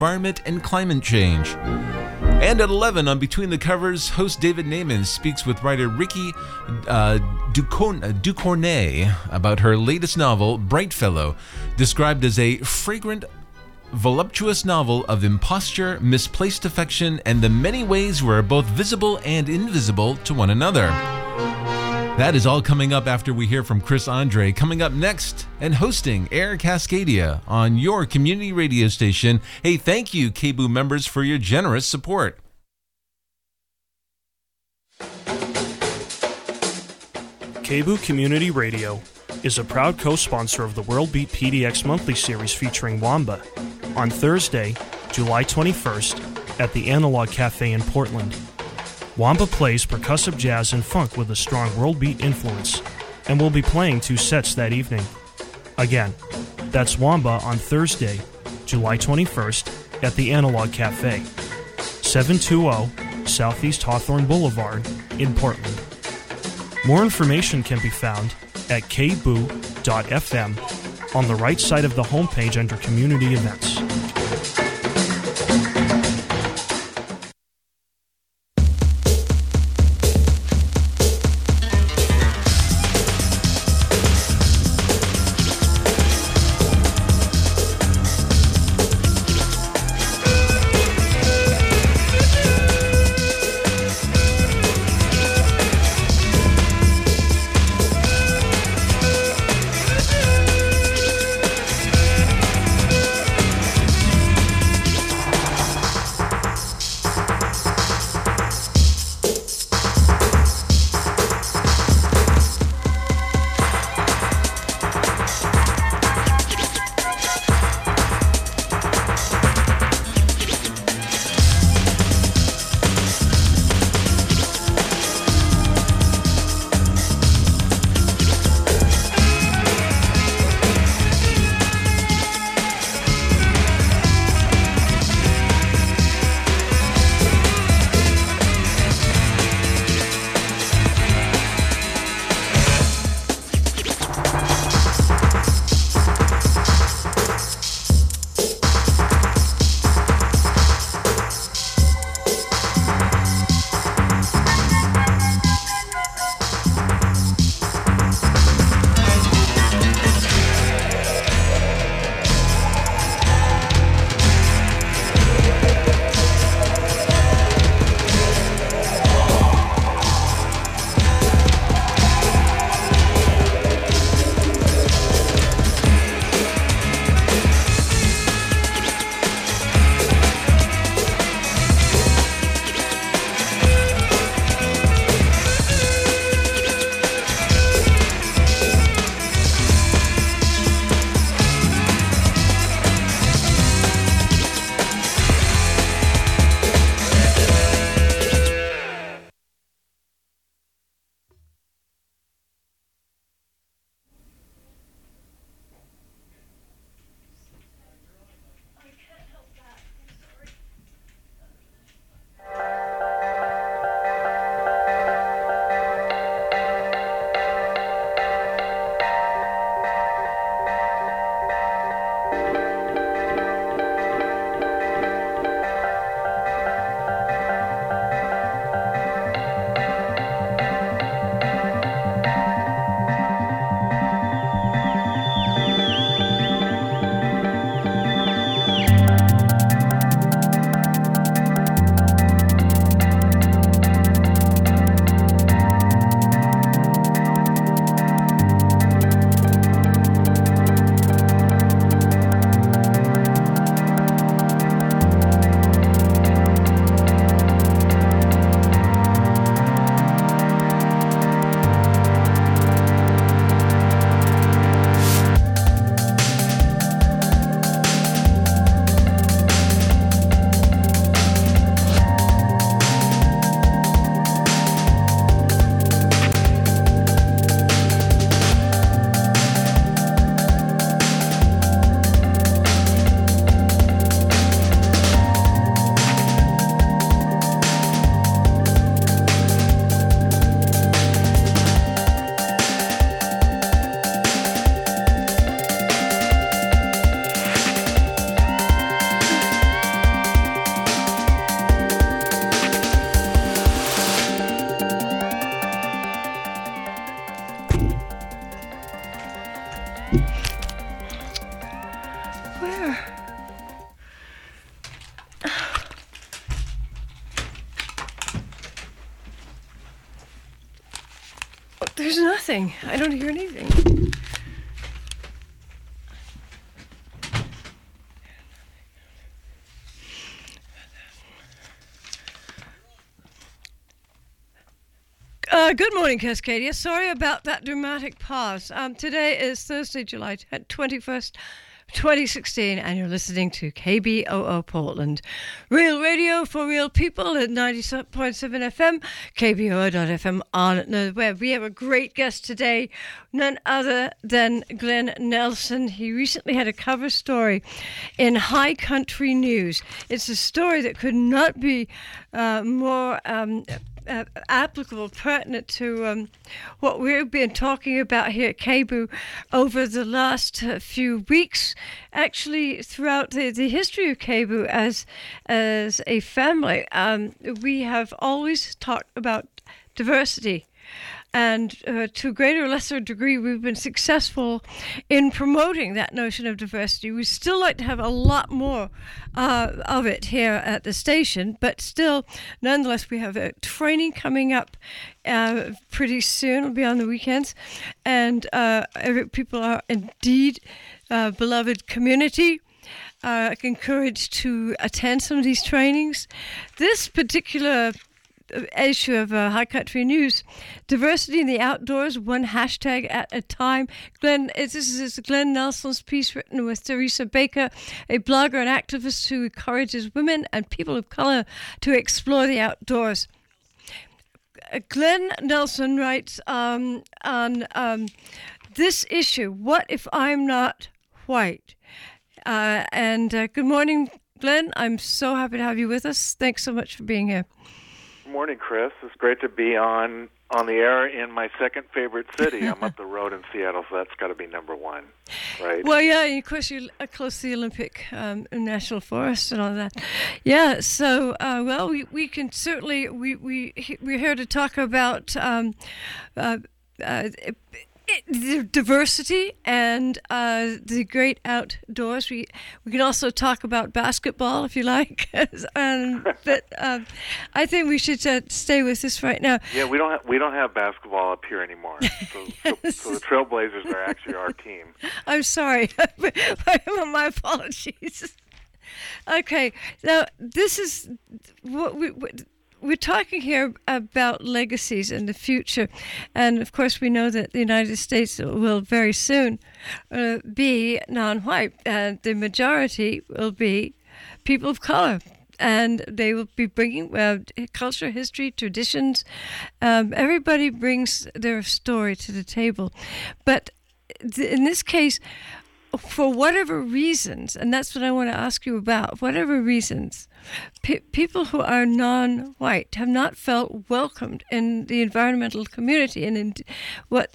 environment and climate change. And at 11 on Between the Covers, host David Naiman speaks with writer Ricky Ducournay about her latest novel, Bright Fellow, described as a fragrant, voluptuous novel of imposture, misplaced affection, and the many ways we are both visible and invisible to one another. That is all coming up after we hear from Chris Andre, coming up next and hosting Air Cascadia on your community radio station. Hey, thank you, KBOO members, for your generous support. KBOO Community Radio is a proud co-sponsor of the World Beat PDX monthly series featuring Wamba on Thursday, July 21st at the Analog Cafe in Portland. Wamba plays percussive jazz and funk with a strong world beat influence and will be playing 2 sets that evening. Again, that's Wamba on Thursday, July 21st at the Analog Cafe, 720 Southeast Hawthorne Boulevard in Portland. More information can be found at kboo.fm on the right side of the homepage under Community Events. There's nothing. I don't hear anything. Good morning, Cascadia. Sorry about that dramatic pause. Today is Thursday, July 21st, 2016, and you're listening to KBOO Portland. Real radio for real people at 97.7 FM, KBOO.FM on the web. We have a great guest today, none other than Glenn Nelson. He recently had a cover story in High Country News. It's a story that could not be more applicable, pertinent to what we've been talking about here at KBOO over the last few weeks. Actually, throughout the history of KBOO as a family, we have always talked about diversity. And to a greater or lesser degree, we've been successful in promoting that notion of diversity. We still like to have a lot more of it here at the station, but still, nonetheless, we have a training coming up pretty soon. It'll be on the weekends. And people are indeed beloved community. Encouraged to attend some of these trainings. This particular issue of High Country News, diversity in the outdoors, one hashtag at a time. This is Glenn Nelson's piece written with Teresa Baker, a blogger and activist who encourages women and people of color to explore the outdoors. Glenn Nelson writes on this issue, "What if I'm not white?" Good morning, Glenn. I'm so happy to have you with us. Thanks so much for being here. Morning, Chris. It's great to be on the air in my second favorite city. I'm up the road in Seattle, so that's got to be number one, right? Well, yeah, of course you're close to the Olympic National Forest and all that. Yeah, so we can certainly we're here to talk about the diversity and the great outdoors. We can also talk about basketball if you like, but I think we should stay with this right now. Yeah, we don't have basketball up here anymore. So the Trailblazers are actually our team. I'm sorry, my apologies. Okay, now this is what we're talking here about legacies in the future. And, of course, we know that the United States will very soon be non-white. And the majority will be people of color. And they will be bringing culture, history, traditions. Everybody brings their story to the table. But in this case, for whatever reasons, and that's what I want to ask you about, whatever reasons, people who are non-white have not felt welcomed in the environmental community, and in what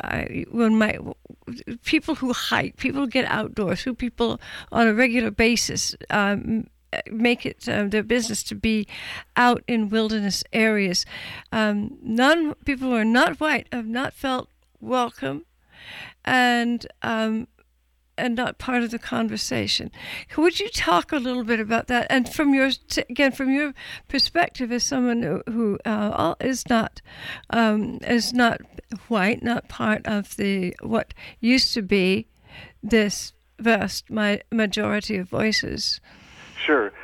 people who hike, people who get outdoors, who people on a regular basis make it their business to be out in wilderness areas. People who are not white have not felt welcome, and not part of the conversation. Would you talk a little bit about that? And from your perspective as someone who is not white, not part of what used to be this vast majority of voices. Sure.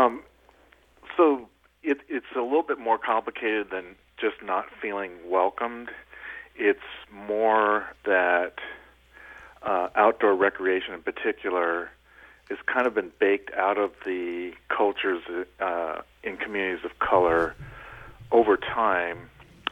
So it's a little bit more complicated than just not feeling welcomed. It's more that outdoor recreation in particular has kind of been baked out of the cultures in communities of color over time.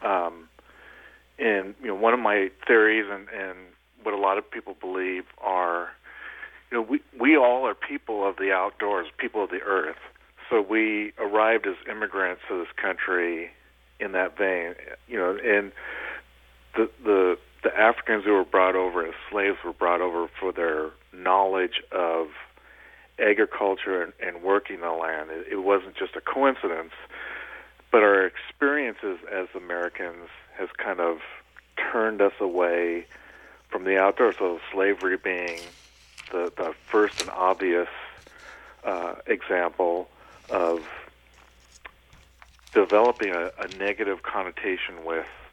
And one of my theories and what a lot of people believe are, we all are people of the outdoors, people of the earth. So we arrived as immigrants to this country in that vein, and the Africans who were brought over as slaves were brought over for their knowledge of agriculture and working the land. It wasn't just a coincidence, but our experiences as Americans has kind of turned us away from the outdoors. So slavery being the first and obvious example of developing a negative connotation with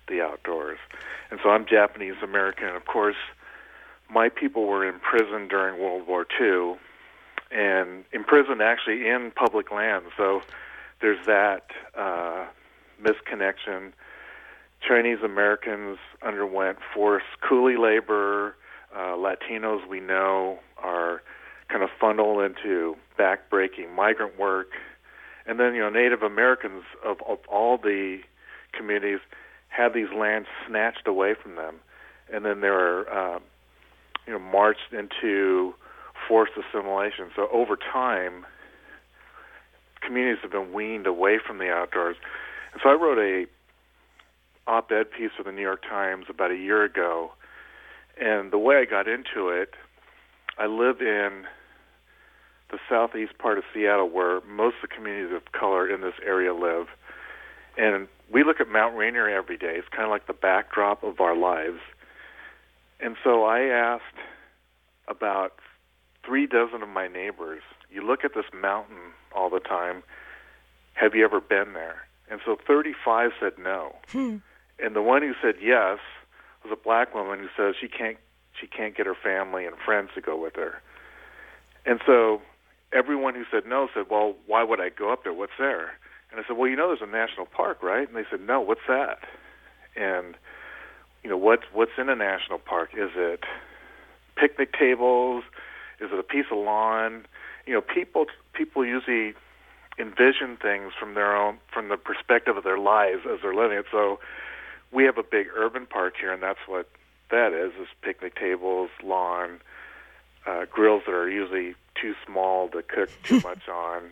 the outdoors. And so I'm Japanese American. Of course, my people were imprisoned during World War II, and imprisoned actually in public land. So there's that misconnection. Chinese Americans underwent forced coolie labor. Latinos, we know, are kind of funneled into back-breaking migrant work. And then, Native Americans of all the communities had these lands snatched away from them. And then they were, marched into forced assimilation. So over time, communities have been weaned away from the outdoors. And so I wrote a op-ed piece for the New York Times about a year ago. And the way I got into it, I live in the southeast part of Seattle where most of the communities of color in this area live. And we look at Mount Rainier every day. It's kind of like the backdrop of our lives. And so I asked about 36 of my neighbors, you look at this mountain all the time, have you ever been there? And so 35 said no. And the one who said yes was a black woman who says she can't get her family and friends to go with her. And so everyone who said no said, well, why would I go up there? What's there? And I said, well, there's a national park, right? And they said, no, what's that? And, what's in a national park? Is it picnic tables? Is it a piece of lawn? People usually envision things from the perspective of their lives as they're living it. So we have a big urban park here, and that's what that is picnic tables, lawn, grills that are usually too small to cook too much on.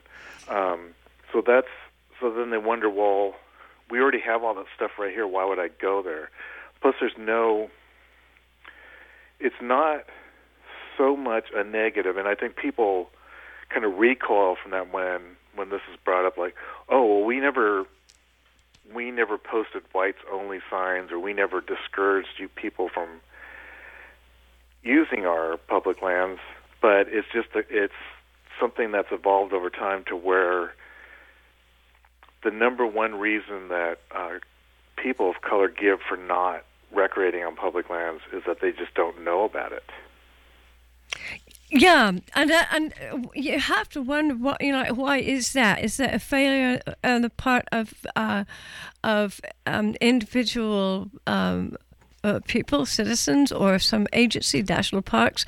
So then they wonder, well, we already have all that stuff right here. Why would I go there? Plus, it's not so much a negative, and I think people kind of recoil from that when this is brought up, like, oh, well, we never posted whites-only signs, or we never discouraged you people from using our public lands, but it's something that's evolved over time to where the number one reason that people of color give for not recreating on public lands is that they just don't know about it. Yeah, and you have to wonder why is that? Is that a failure on the part of individual people, citizens, or some agency, national parks,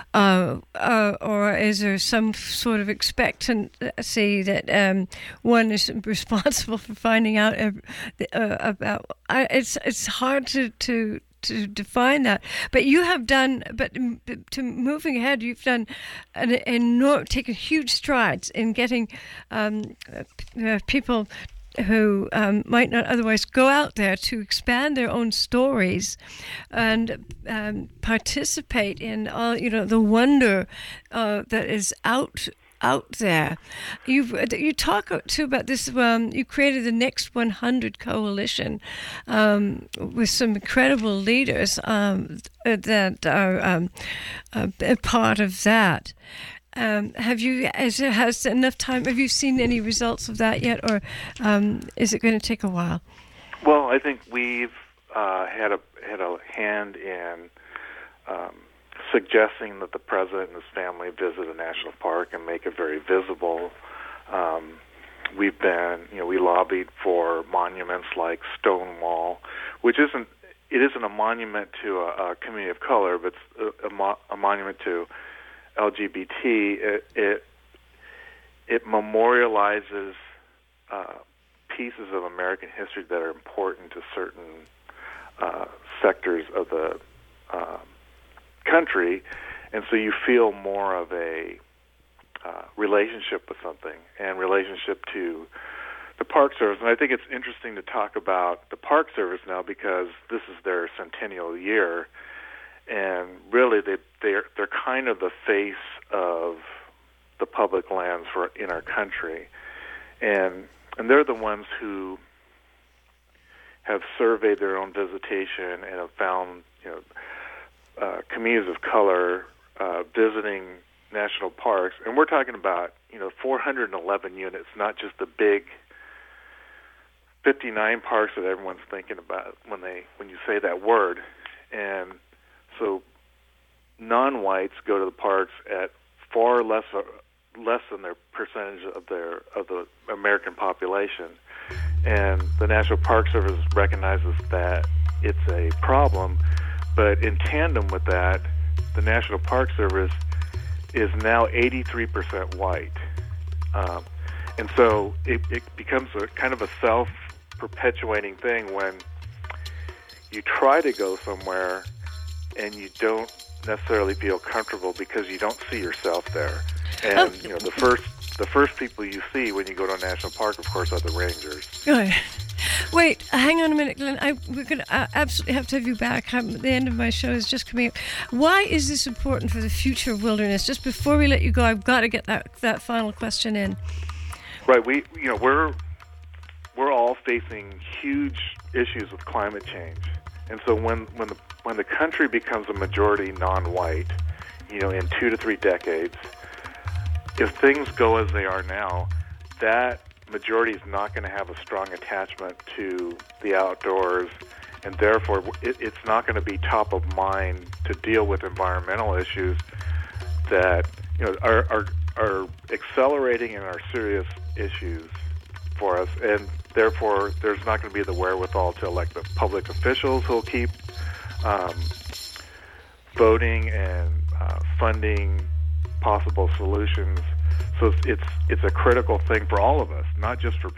or is there some sort of expectancy that one is responsible for finding out about? It's hard to define that, but you have done. But to moving ahead, you've done taken huge strides in getting people who might not otherwise go out there to expand their own stories and participate in all the wonder that is out there. You talk too about this. You created the Next 100 Coalition with some incredible leaders that are a part of that. Has enough time? Have you seen any results of that yet, or is it going to take a while? Well, I think we've had a hand in suggesting that the president and his family visit a national park and make it very visible. We lobbied for monuments like Stonewall, which isn't a monument to a community of color, but it's a monument to LGBT. It memorializes pieces of American history that are important to certain sectors of the country, and so you feel more of a relationship with something and relationship to the Park Service. And I think it's interesting to talk about the Park Service now because this is their centennial year, and really they're kind of the face of the public lands in our country, and they're the ones who have surveyed their own visitation and have found communities of color visiting national parks, and we're talking about 411 units, not just the big 59 parks that everyone's thinking about when you say that word, and so non-whites go to the parks at far less than their percentage of the American population, and the National Park Service recognizes that it's a problem. But in tandem with that, the National Park Service is now 83% white. And so it becomes a kind of a self-perpetuating thing when you try to go somewhere and you don't necessarily feel comfortable because you don't see yourself there. And the first people you see when you go to a national park, of course, are the rangers. Good. Wait, hang on a minute, Glenn. We're going to absolutely have to have you back. The end of my show is just coming up. Why is this important for the future of wilderness? Just before we let you go, I've got to get that final question in. Right. We're all facing huge issues with climate change, and so when the country becomes a majority non-white, in 2 to 3 decades, if things go as they are now, that majority is not going to have a strong attachment to the outdoors, and therefore it's not going to be top of mind to deal with environmental issues that are accelerating and are serious issues for us, and therefore there's not going to be the wherewithal to elect the public officials who'll keep voting and funding possible solutions. So it's a critical thing for all of us, not just for